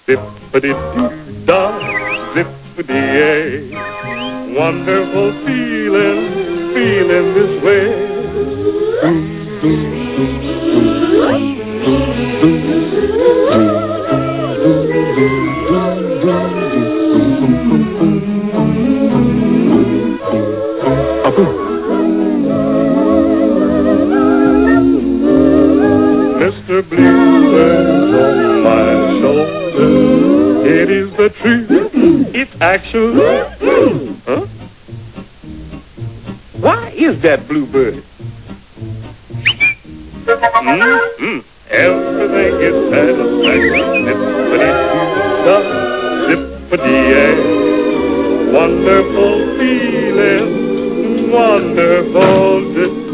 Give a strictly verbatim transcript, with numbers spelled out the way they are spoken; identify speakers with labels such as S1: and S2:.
S1: Zippity-doo-dah, zippity-yay. Wonderful feeling, feeling this way. Mister Bluebird's on my shoulder. It is the truth. It's actually. Huh? Why is that Bluebird? Mm-hmm. Everything is satisfaction. Zippity-doo-dah, zippity-yay. Wonderful feeling, wonderful.